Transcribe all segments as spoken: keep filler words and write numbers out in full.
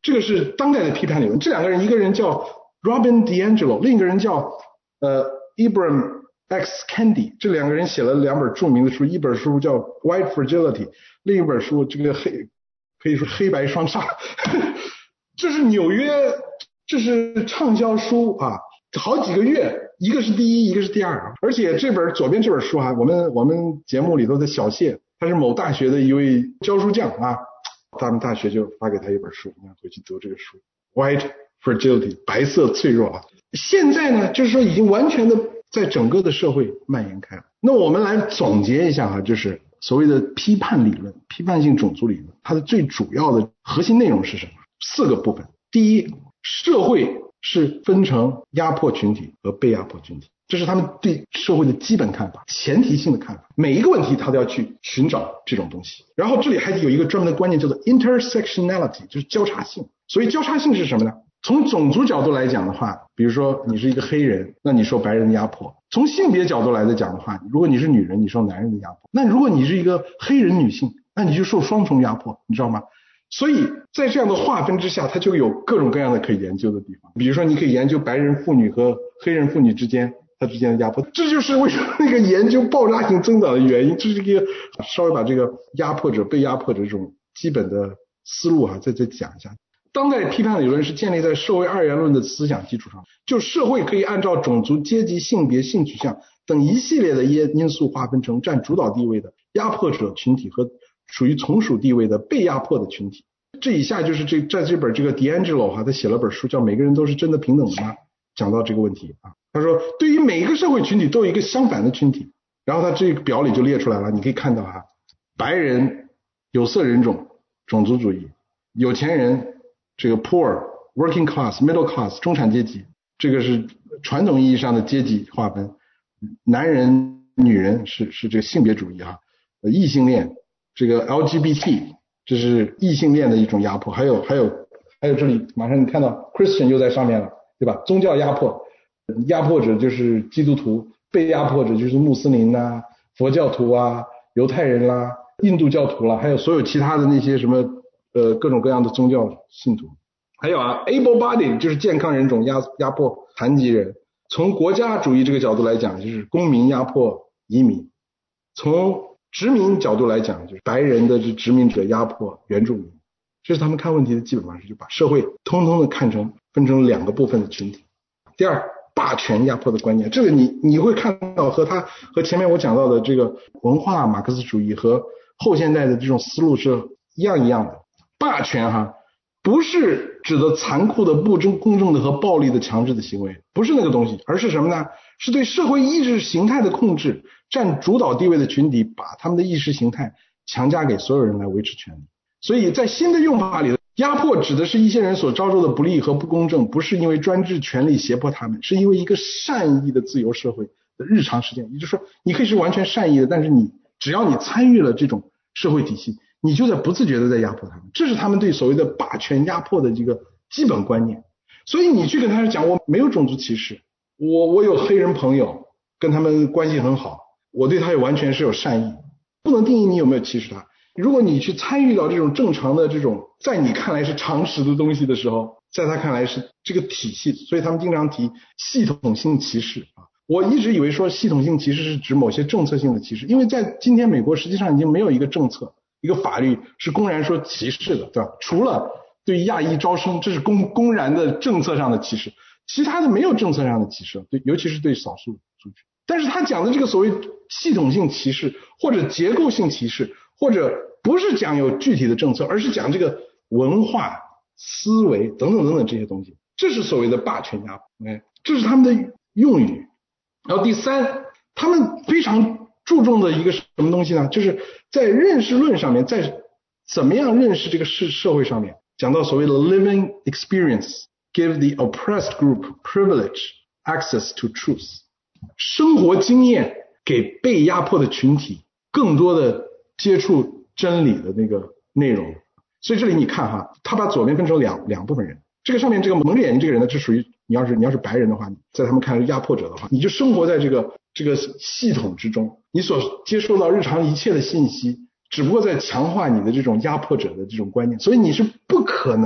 这个是当代的批判理论。这两个人，一个人叫 Robin DiAngelo， 另一个人叫呃 Ibram X Kendi， 这两个人写了两本著名的书，一本书叫 White Fragility， 另一本书这个黑可以说黑白双煞。这是纽约，这是畅销书啊，好几个月，一个是第一，一个是第二。而且这本左边这本书啊，我们我们节目里头的小谢，他是某大学的一位教书匠啊，他们大学就发给他一本书，你看回去读这个书 White Fragility， 白色脆弱啊。现在呢，就是说已经完全的在整个的社会蔓延开了。那我们来总结一下啊，就是所谓的批判理论，批判性种族理论，它的最主要的核心内容是什么？四个部分。第一，社会是分成压迫群体和被压迫群体，这是他们对社会的基本看法，前提性的看法。每一个问题他都要去寻找这种东西。然后这里还有一个专门的观念叫做 intersectionality， 就是交叉性。所以交叉性是什么呢？从种族角度来讲的话，比如说你是一个黑人，那你受白人的压迫；从性别角度来讲的话，如果你是女人，你受男人的压迫；那如果你是一个黑人女性，那你就受双重压迫，你知道吗？所以在这样的划分之下，它就有各种各样的可以研究的地方。比如说你可以研究白人妇女和黑人妇女之间它之间的压迫，这就是为什么那个研究爆炸性增长的原因。这是一个稍微把这个压迫者被压迫者这种基本的思路啊再再讲一下。当代批判理论是建立在社会二元论的思想基础上，就社会可以按照种族、阶级、性别、性取向等一系列的因素划分成占主导地位的压迫者群体和属于从属地位的被压迫的群体。这以下就是这在这本这个 DiAngelo 哈，他写了本书叫《每个人都是真的平等的吗》，讲到这个问题啊。他说，对于每一个社会群体都有一个相反的群体，然后他这个表里就列出来了，你可以看到哈，白人、有色人种、种族主义、有钱人、这个 poor、working class、middle class 中产阶级，这个是传统意义上的阶级划分。男人、女人是是这个性别主义哈，异性恋，这个 L G B T。这是异性恋的一种压迫，还有还有还有这里马上你看到 Christian 又在上面了，对吧？宗教压迫，压迫者就是基督徒，被压迫者就是穆斯林啊、佛教徒啊、犹太人啦、印度教徒啦，还有所有其他的那些什么呃各种各样的宗教信徒。还有啊 able-bodied 就是健康人种压压迫残疾人。从国家主义这个角度来讲，就是公民压迫移民。从殖民角度来讲，就是白人的殖民者压迫原住民，这是他们看问题的基本方式，就把社会通通的看成分成两个部分的群体。第二，霸权压迫的观念，这个你你会看到和他和前面我讲到的这个文化马克思主义和后现代的这种思路是一样一样的。霸权哈，不是指的残酷的不公正的和暴力的强制的行为，不是那个东西，而是什么呢？是对社会意识形态的控制，占主导地位的群体把他们的意识形态强加给所有人来维持权利。所以在新的用法里，压迫指的是一些人所遭受的不利和不公正，不是因为专制权力胁迫他们，是因为一个善意的自由社会的日常实践。也就是说，你可以是完全善意的，但是你只要你参与了这种社会体系，你就在不自觉的在压迫他们。这是他们对所谓的霸权压迫的这个基本观念。所以你去跟他讲，我没有种族歧视，我我有黑人朋友，跟他们关系很好，我对他也完全是有善意，不能定义你有没有歧视他。如果你去参与到这种正常的这种在你看来是常识的东西的时候，在他看来是这个体系，所以他们经常提系统性歧视啊。我一直以为说系统性歧视是指某些政策性的歧视，因为在今天美国实际上已经没有一个政策一个法律是公然说歧视的，对吧？除了对亚裔招生，这是公公然的政策上的歧视，其他的没有政策上的歧视，对，尤其是对少数族群。但是他讲的这个所谓系统性歧视或者结构性歧视，或者不是讲有具体的政策，而是讲这个文化思维等等等等这些东西，这是所谓的霸权压迫，哎，这是他们的用语。然后第三，他们非常注重的一个什么东西呢？就是在认识论上面，在怎么样认识这个社社会上面，讲到所谓的 living experience give the oppressed group privilege access to truth， 生活经验给被压迫的群体更多的接触真理的那个内容。所以这里你看哈，他把左边分成两两部分人，这个上面这个蒙着眼睛这个人呢，是属于你要是你要是白人的话，在他们看来是压迫者的话，你就生活在这个这个系统之中，你所接受到日常一切的信息只不过在强化你的这种压迫者的这种观念，所以你是不可能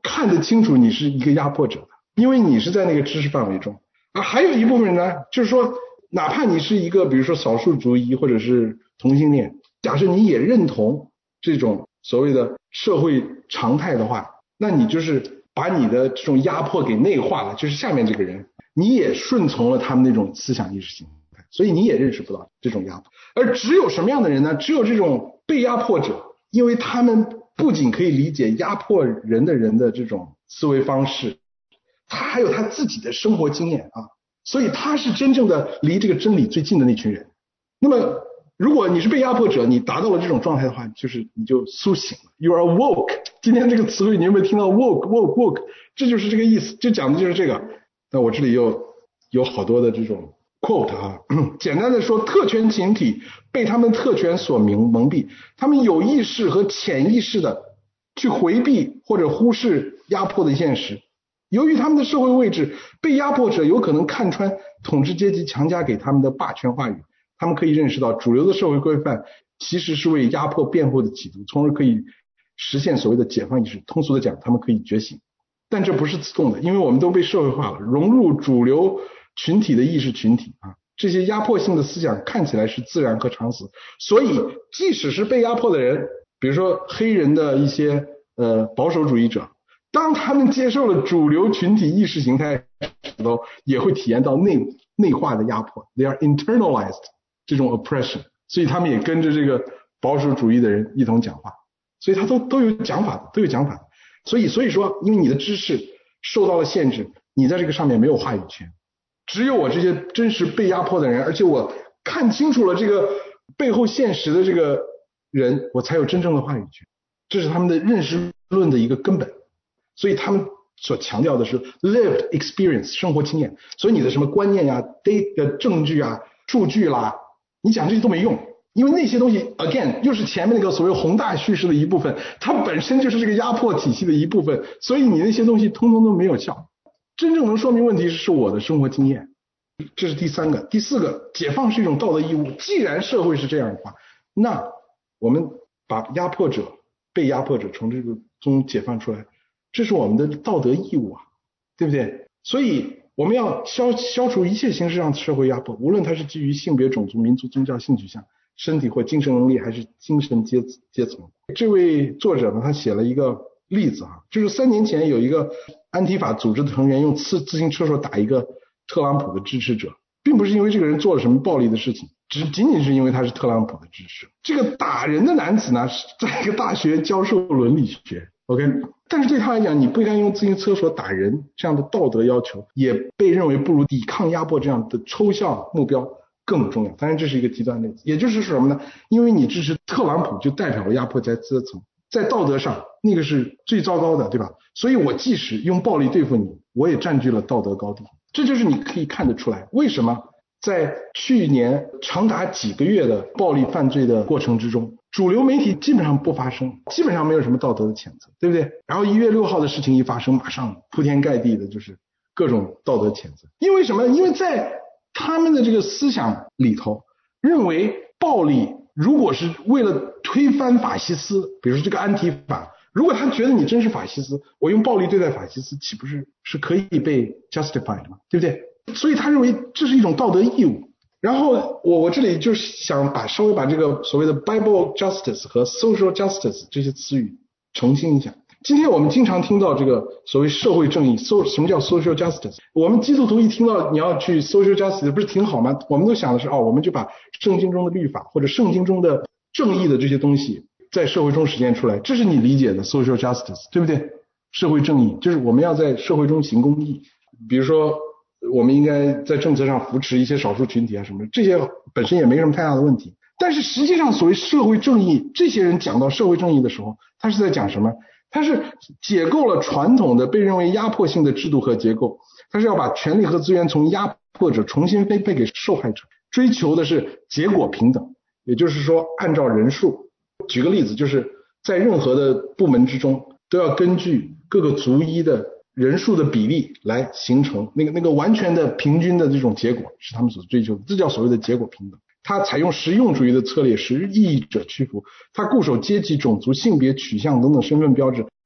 看得清楚你是一个压迫者的，因为你是在那个知识范围中。啊，还有一部分人呢，就是说哪怕你是一个比如说少数族裔或者是同性恋，假设你也认同这种所谓的社会常态的话，那你就是把你的这种压迫给内化了，就是下面这个人你也顺从了他们那种思想意识形态，所以你也认识不到这种压迫。而只有什么样的人呢？只有这种被压迫者，因为他们不仅可以理解压迫人的人的这种思维方式，他还有他自己的生活经验啊，所以他是真正的离这个真理最近的那群人。那么如果你是被压迫者，你达到了这种状态的话，就是你就苏醒了 ，you are woke。今天这个词汇你有没有听到 woke woke woke？ 这就是这个意思，就讲的就是这个。那我这里又有好多的这种 quote 啊，简单的说，特权群体被他们特权所蒙蒙蔽，他们有意识和潜意识的去回避或者忽视压迫的现实。由于他们的社会位置，被压迫者有可能看穿统治阶级强加给他们的霸权话语，他们可以认识到主流的社会规范其实是为压迫辩护的企图，从而可以实现所谓的解放意识。通俗的讲，他们可以觉醒，但这不是自动的，因为我们都被社会化了，融入主流群体的意识群体啊，这些压迫性的思想看起来是自然和常识，所以即使是被压迫的人，比如说黑人的一些呃保守主义者，当他们接受了主流群体意识形态时候，也会体验到内内化的压迫 ，they are internalized 这种 oppression， 所以他们也跟着这个保守主义的人一同讲话，所以他都都有讲法，都有讲法。所以所以说，因为你的知识受到了限制，你在这个上面没有话语权。只有我这些真实被压迫的人，而且我看清楚了这个背后现实的这个人，我才有真正的话语权。这是他们的认识论的一个根本。所以他们所强调的是 lived experience 生活经验。所以你的什么观念呀、data 的证据啊、数据啦，你讲这些都没用，因为那些东西 again 又是前面那个所谓宏大叙事的一部分，它本身就是这个压迫体系的一部分，所以你那些东西通通都没有效。真正能说明问题是我的生活经验，这是第三个。第四个，解放是一种道德义务。既然社会是这样的话，那我们把压迫者、被压迫者从这个中解放出来，这是我们的道德义务啊，对不对？所以我们要消消除一切形式上的社会压迫，无论它是基于性别、种族、民族、宗教、性取向、身体或精神能力，还是精神阶阶层。这位作者呢，他写了一个例子啊，就是三年前有一个安提法组织的成员用自自行车手打一个特朗普的支持者，并不是因为这个人做了什么暴力的事情，只仅仅是因为他是特朗普的支持者。这个打人的男子呢，是在一个大学教授伦理学 ，OK， 但是对他来讲，你不应该用自行车手打人这样的道德要求，也被认为不如抵抗压迫这样的抽象目标更重要。当然这是一个极端例子，也就是说什么呢？因为你支持特朗普，就代表了压迫阶层，在道德上那个是最糟糕的，对吧？所以我即使用暴力对付你，我也占据了道德高地。这就是你可以看得出来，为什么在去年长达几个月的暴力犯罪的过程之中，主流媒体基本上不发声，基本上没有什么道德的谴责，对不对？然后一月六号的事情一发生，马上铺天盖地的就是各种道德谴责。因为什么？因为在他们的这个思想里头，认为暴力如果是为了推翻法西斯，比如说这个安提法，如果他觉得你真是法西斯，我用暴力对待法西斯，岂不是是可以被 justified 的吗？对不对？所以他认为这是一种道德义务。然后我我这里就想把稍微把这个所谓的 Bible justice 和 social justice 这些词语澄清一下。今天我们经常听到这个所谓社会正义，什么叫 social justice？ 我们基督徒一听到你要去 social justice 不是挺好吗？我们都想的是哦，我们就把圣经中的律法或者圣经中的正义的这些东西在社会中实现出来，这是你理解的 social justice， 对不对？社会正义就是我们要在社会中行公义，比如说我们应该在政策上扶持一些少数群体啊什么的，这些本身也没什么太大的问题。但是实际上所谓社会正义，这些人讲到社会正义的时候，他是在讲什么？他是解构了传统的被认为压迫性的制度和结构，他是要把权力和资源从压迫者重新分配给受害者，追求的是结果平等，也就是说按照人数。举个例子，就是在任何的部门之中都要根据各个族裔的人数的比例来形成那个那个完全的平均的这种结果，是他们所追求的，这叫所谓的结果平等。他采用实用主义的策略，使异议者屈服。他固守阶级、种族、性别、取向等等身份标志，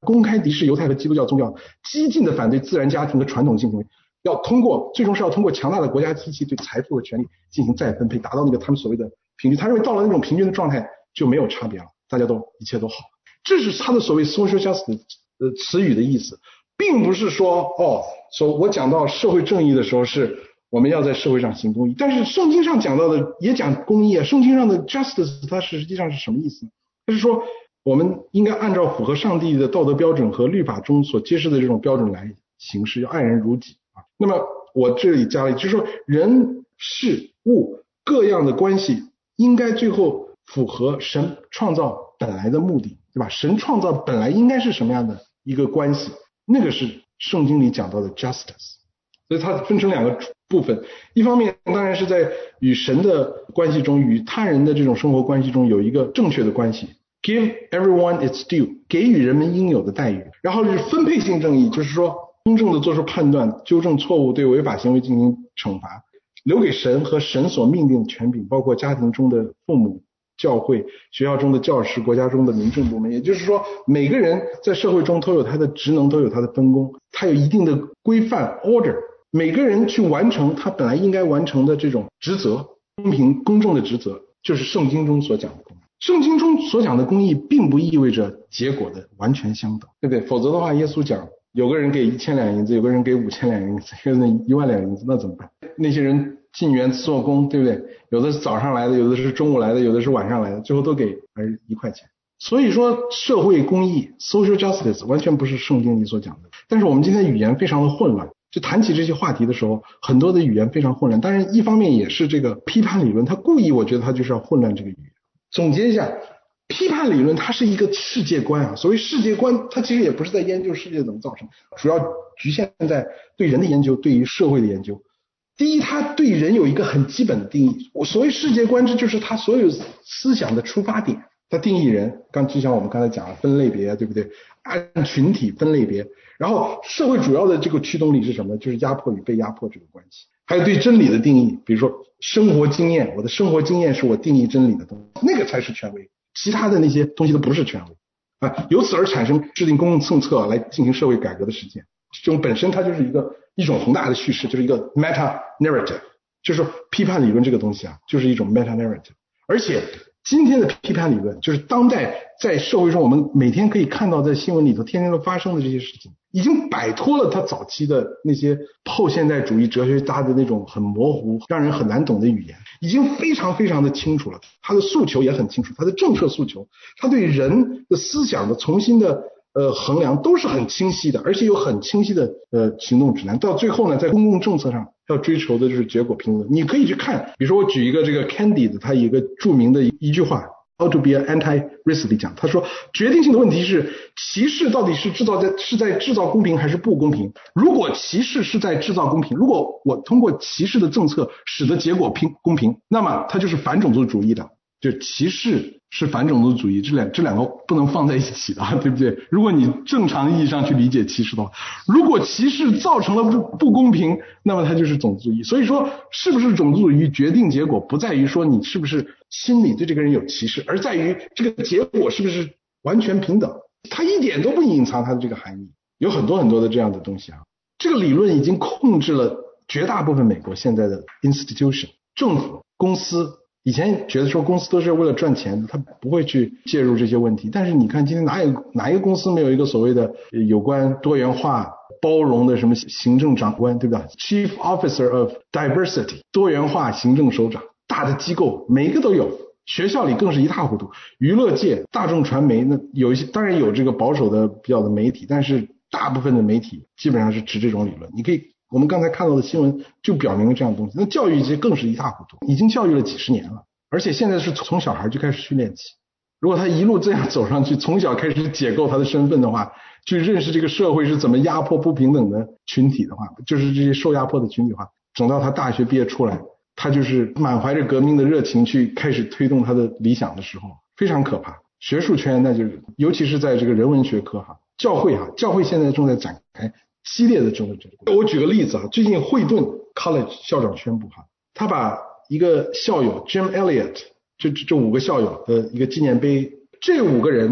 公开敌视犹太和基督教宗教，激进的反对自然家庭和传统性行为，要通过最终是要通过强大的国家机器对财富和权力进行再分配，达到那个他们所谓的平均。他认为到了那种平均的状态就没有差别了，大家都一切都好。这是他的所谓 social justice 的词语的意思，并不是说哦，说我讲到社会正义的时候是我们要在社会上行公义，但是圣经上讲到的也讲公义啊。圣经上的 justice 它实际上是什么意思呢？它是说我们应该按照符合上帝的道德标准和律法中所揭示的这种标准来行事，要爱人如己啊。那么我这里加了，就是说人事物各样的关系应该最后符合神创造本来的目的，对吧？神创造本来应该是什么样的一个关系，那个是圣经里讲到的 justice。 所以它分成两个部分，一方面当然是在与神的关系中，与他人的这种生活关系中有一个正确的关系， give everyone its due， 给予人们应有的待遇。然后是分配性正义，就是说公正的做出判断，纠正错误，对违法行为进行惩罚，留给神和神所命定的权柄，包括家庭中的父母、教会、学校中的教师、国家中的民政部门。也就是说每个人在社会中都有他的职能，都有他的分工，他有一定的规范 order， 每个人去完成他本来应该完成的这种职责，公平公正的职责，就是圣经中所讲的公义。圣经中所讲的公义并不意味着结果的完全相等，对不对？否则的话耶稣讲有个人给一千两银子，有个人给五千两银子，有人一万两银子，那怎么办？那些人进园做工，对不对？有的是早上来的，有的是中午来的，有的是晚上来的，最后都给儿一块钱。所以说社会公义 social justice 完全不是圣经里所讲的。但是我们今天语言非常的混乱，就谈起这些话题的时候，很多的语言非常混乱。当然一方面也是这个批判理论，它故意，我觉得它就是要混乱这个语言。总结一下，批判理论它是一个世界观啊，所谓世界观它其实也不是在研究世界怎么造成，主要局限在对人的研究，对于社会的研究。第一，它对人有一个很基本的定义，我所谓世界观，这就是它所有思想的出发点。它定义人，刚就像我们刚才讲了分类别，对不对？按群体分类别，然后社会主要的这个驱动力是什么？就是压迫与被压迫这个关系。还有对真理的定义，比如说生活经验，我的生活经验是我定义真理的东西，那个才是权威，其他的那些东西都不是权威啊。由此而产生制定公共政策来进行社会改革的实践，这种本身它就是一个一种宏大的叙事，就是一个 meta narrative， 就是说批判理论这个东西啊，就是一种 meta narrative。而且今天的批判理论，就是当代在社会中我们每天可以看到在新闻里头天天都发生的这些事情，已经摆脱了它早期的那些后现代主义哲学家的那种很模糊让人很难懂的语言，已经非常非常的清楚了，他的诉求也很清楚，他的政策诉求，他对人的思想的重新的呃衡量都是很清晰的，而且有很清晰的呃行动指南。到最后呢，在公共政策上要追求的就是结果评论。你可以去看，比如说我举一个这个 Candy 的他一个著名的一句话 How to be an anti-racist 里讲，他说决定性的问题是歧视到底是制造在是在制造公平还是不公平。如果歧视是在制造公平，如果我通过歧视的政策使得结果平公平，那么它就是反种族主义的。就歧视是反种族主义，这两这两个不能放在一起的，对不对？如果你正常意义上去理解歧视的话，如果歧视造成了不不公平，那么它就是种族主义。所以说是不是种族主义决定结果不在于说你是不是心里对这个人有歧视，而在于这个结果是不是完全平等，它一点都不隐藏它的这个含义。有很多很多的这样的东西啊，这个理论已经控制了绝大部分美国现在的 institution 政府公司。以前觉得说公司都是为了赚钱的，他不会去介入这些问题。但是你看今天哪有哪一个公司没有一个所谓的有关多元化包容的什么行政长官，对吧？ Chief Officer of Diversity 多元化行政首长，大的机构每一个都有，学校里更是一塌糊涂。娱乐界大众传媒那有一些当然有这个保守的比较的媒体，但是大部分的媒体基本上是持这种理论。你可以我们刚才看到的新闻就表明了这样的东西。那教育界更是一塌糊涂，已经教育了几十年了，而且现在是从小孩就开始训练起。如果他一路这样走上去，从小开始解构他的身份的话，去认识这个社会是怎么压迫不平等的群体的话，就是这些受压迫的群体的话，等到他大学毕业出来，他就是满怀着革命的热情去开始推动他的理想的时候，非常可怕。学术圈那就是尤其是在这个人文学科哈，教会哈，教会现在正在展开激烈的政治争斗。我举个例子啊，最近惠顿 College 校长宣布哈，他把一个校友 Jim Elliot 这这五个校友的一个纪念碑，这五个人呢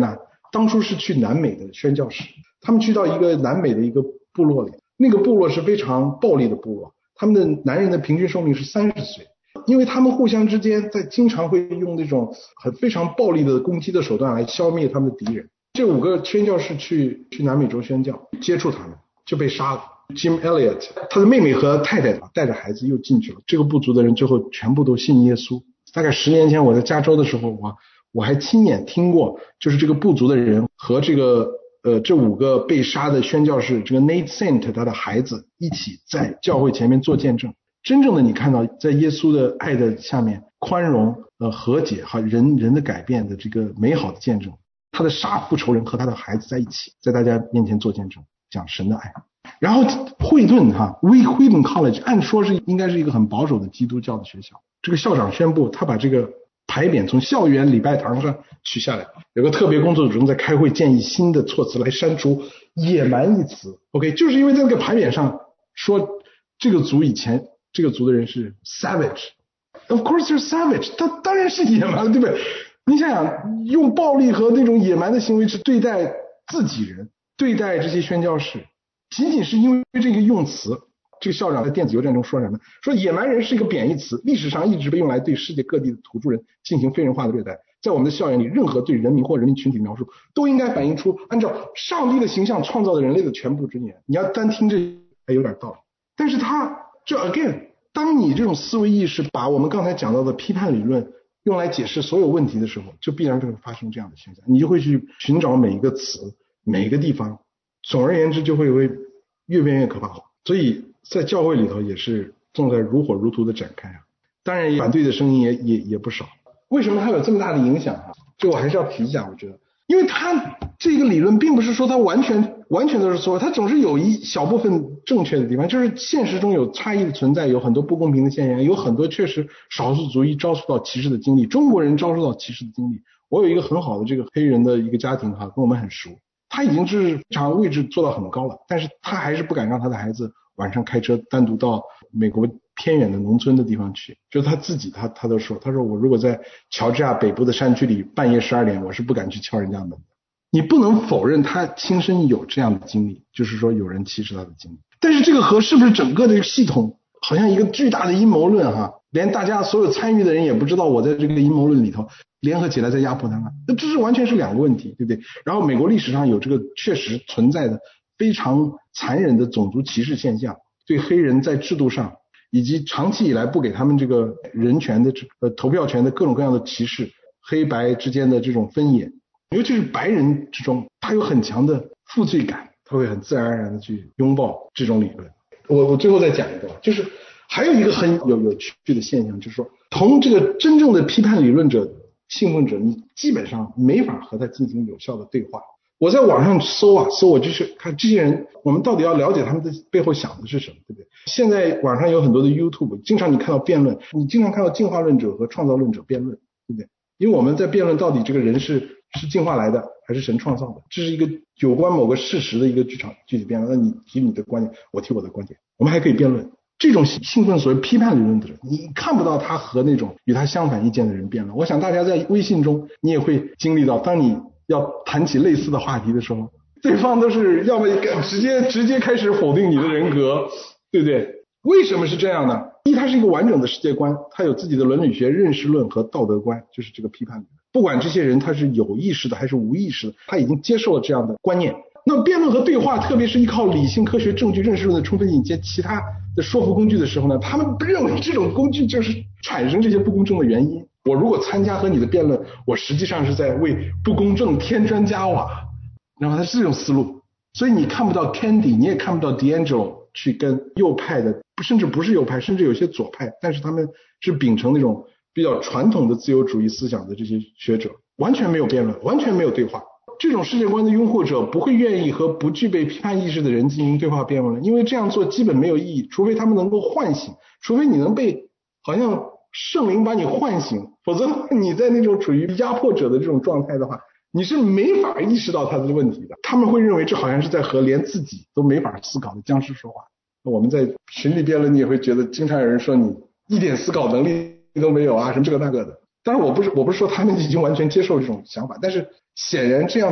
当初是去南美的宣教士，他们去到一个南美的一个部落里，那个部落是非常暴力的部落，他们的男人的平均寿命是三十岁，因为他们互相之间在经常会用那种很非常暴力的攻击的手段来消灭他们的敌人。这五个宣教士去去南美洲宣教，接触他们就被杀了。Jim Elliot 他的妹妹和太太带着孩子又进去了，这个部族的人最后全部都信耶稣。大概十年前我在加州的时候，我我还亲眼听过，就是这个部族的人和这个呃这五个被杀的宣教士，这个 Nate Saint 他的孩子一起在教会前面做见证。真正的你看到在耶稣的爱的下面，宽容呃和解和人人的改变的这个美好的见证。他的杀父仇人和他的孩子在一起，在大家面前做见证，讲神的爱。然后惠顿哈 Wheaton College 按说是应该是一个很保守的基督教的学校，这个校长宣布他把这个牌匾从校园礼拜堂上取下来，有个特别工作组正在开会建议新的措辞来删除野蛮一词。 OK， 就是因为在那个牌匾上说这个族以前这个族的人是 savage， of course they're savage， 他当然是野蛮了，对不对？你想想用暴力和那种野蛮的行为去对待自己人，对待这些宣教士，仅仅是因为这个用词。这个校长在电子邮件中说什么？说野蛮人是一个贬义词，历史上一直被用来对世界各地的土著人进行非人化的对待。在我们的校园里，任何对人民或人民群体的描述都应该反映出按照上帝的形象创造的人类的全部真言。你要单听这还有点道理，但是他这 again， 当你这种思维意识把我们刚才讲到的批判理论用来解释所有问题的时候，就必然会发生这样的现象。你就会去寻找每一个词每一个地方，总而言之就会会越变越可怕。所以在教会里头也是正在如火如荼的展开啊，当然反对的声音也也也不少。为什么它有这么大的影响啊？这我还是要提一下，我觉得，因为它这个理论并不是说它完全完全都是错，它总是有一小部分正确的地方，就是现实中有差异的存在，有很多不公平的现象，有很多确实少数族裔遭受到歧视的经历，中国人遭受到歧视的经历。我有一个很好的这个黑人的一个家庭哈，跟我们很熟，他已经是场位置做到很高了，但是他还是不敢让他的孩子晚上开车单独到美国偏远的农村的地方去。就是他自己他他都说，他说我如果在乔治亚北部的山区里半夜十二点，我是不敢去敲人家门的。你不能否认他亲身有这样的经历，就是说有人歧视他的经历。但是这个和是不是整个的系统好像一个巨大的阴谋论哈，连大家所有参与的人也不知道我在这个阴谋论里头联合起来在压迫他们，那这是完全是两个问题，对不对？然后美国历史上有这个确实存在的非常残忍的种族歧视现象，对黑人在制度上以及长期以来不给他们这个人权的呃投票权的各种各样的歧视，黑白之间的这种分野，尤其是白人之中，他有很强的负罪感，他会很自然而然的去拥抱这种理论。我我最后再讲一个，就是还有一个很有有趣的现象，就是说同这个真正的批判理论者信奉者，你基本上没法和他进行有效的对话。我在网上搜啊搜，我就是看这些人，我们到底要了解他们的背后想的是什么，对不对？现在网上有很多的 YouTube， 经常你看到辩论，你经常看到进化论者和创造论者辩论，对不对？因为我们在辩论到底这个人是是进化来的还是神创造的，这是一个有关某个事实的一个剧场具体辩论。那你提你的观点，我提我的观点，我们还可以辩论。这种兴奋所谓批判理论的人，你看不到他和那种与他相反意见的人辩论。我想大家在微信中你也会经历到，当你要谈起类似的话题的时候，对方都是要么直接直接开始否定你的人格，对不对？为什么是这样呢？一，它是一个完整的世界观，它有自己的伦理学、认识论和道德观，就是这个批判理论。不管这些人他是有意识的还是无意识的，他已经接受了这样的观念。那么辩论和对话，特别是依靠理性、科学、证据、认识论的充分引荐其他的说服工具的时候呢，他们认为这种工具就是产生这些不公正的原因。我如果参加和你的辩论，我实际上是在为不公正添砖加瓦，然后它是这种思路。所以你看不到 Candy， 你也看不到 D'Angelo 去跟右派的，甚至不是右派，甚至有些左派，但是他们是秉承那种比较传统的自由主义思想的这些学者，完全没有辩论，完全没有对话。这种世界观的拥护者不会愿意和不具备批判意识的人进行对话辩论，因为这样做基本没有意义，除非他们能够唤醒，除非你能被好像圣灵把你唤醒，否则你在那种处于压迫者的这种状态的话，你是没法意识到他的问题的。他们会认为这好像是在和连自己都没法思考的僵尸说话。我们在群里辩论，你也会觉得经常有人说你一点思考能力都没有啊，什么这个那个的。当然我不是我不是说他们已经完全接受这种想法，但是显然这样的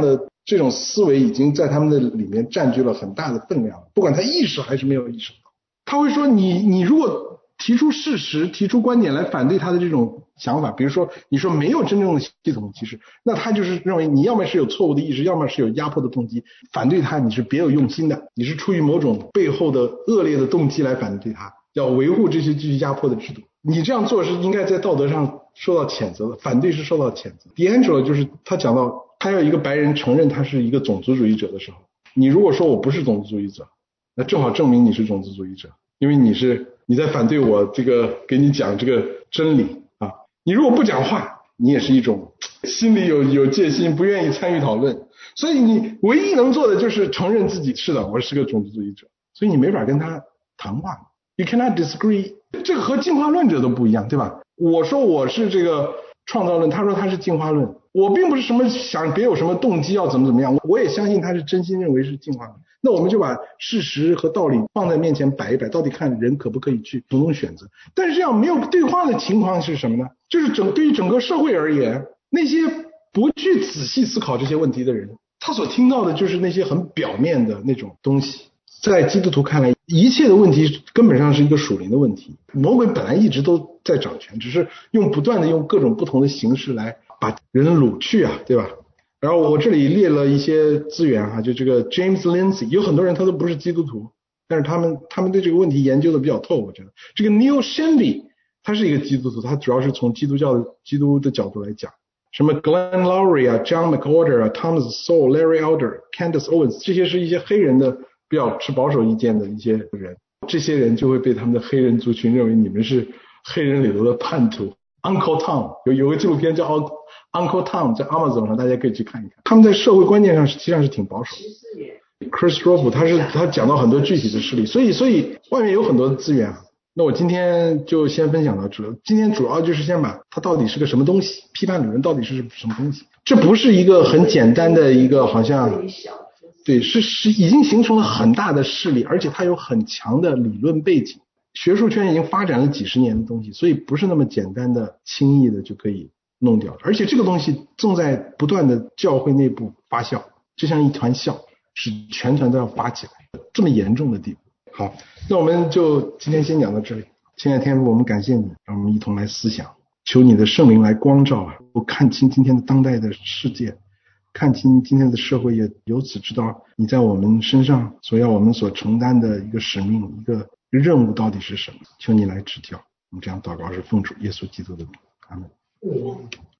这种思维已经在他们的里面占据了很大的分量，不管他意识还是没有意识到。他会说你你如果提出事实提出观点来反对他的这种想法，比如说你说没有真正的系统歧视，那他就是认为你要么是有错误的意识，要么是有压迫的动机，反对他你是别有用心的，你是出于某种背后的恶劣的动机来反对他，要维护这些继续压迫的制度，你这样做是应该在道德上受到谴责的，反对是受到谴责。 D'Angelo 就是他讲到他要一个白人承认他是一个种族主义者的时候，你如果说我不是种族主义者，那正好证明你是种族主义者，因为你是你在反对我这个给你讲这个真理啊。你如果不讲话，你也是一种心里有有戒心，不愿意参与讨论，所以你唯一能做的就是承认自己是的，我是个种族主义者，所以你没法跟他谈话。You cannot disagree。 这个和进化论者都不一样，对吧？我说我是这个创造论，他说他是进化论，我并不是什么想别有什么动机要怎么怎么样，我也相信他是真心认为是进化论。那我们就把事实和道理放在面前摆一摆，到底看人可不可以去主动选择。但是这样没有对话的情况是什么呢？就是整对于整个社会而言，那些不去仔细思考这些问题的人，他所听到的就是那些很表面的那种东西。在基督徒看来，一切的问题根本上是一个属灵的问题，魔鬼本来一直都在掌权，只是用不断的用各种不同的形式来把人掳去啊，对吧？然后我这里列了一些资源啊，就这个 James Lindsay， 有很多人他都不是基督徒，但是他们他们对这个问题研究的比较透，我觉得。这个 Neil Shenvi 他是一个基督徒，他主要是从基督教的基督的角度来讲。什么 Glenn Lowry 啊 John McWhorter 啊 Thomas Sowell Larry Elder Candace Owens， 这些是一些黑人的比较持保守意见的一些人，这些人就会被他们的黑人族群认为你们是黑人里头的叛徒。 Uncle Tom 有有个纪录片叫 Uncle Tom， 在 Amazon 上大家可以去看一看，他们在社会观念上实际上是挺保守的。 Chris Robb 他是他讲到很多具体的事例，所以所以外面有很多的资源啊。那我今天就先分享到这，今天主要就是先把它到底是个什么东西，批判理论到底是什么东西。这不是一个很简单的一个好像对是是已经形成了很大的势力，而且它有很强的理论背景，学术圈已经发展了几十年的东西，所以不是那么简单的轻易的就可以弄掉。而且这个东西正在不断的教会内部发酵，就像一团酵，是全团都要发起来，这么严重的地步。好，那我们就今天先讲到这里。亲爱的天父，我们感谢你，让我们一同来思想，求你的圣灵来光照啊，我看清今天的当代的世界，看清今天的社会，也由此知道你在我们身上所要我们所承担的一个使命，一个任务到底是什么。求你来指教。我们这样祷告是奉主耶稣基督的名，阿们。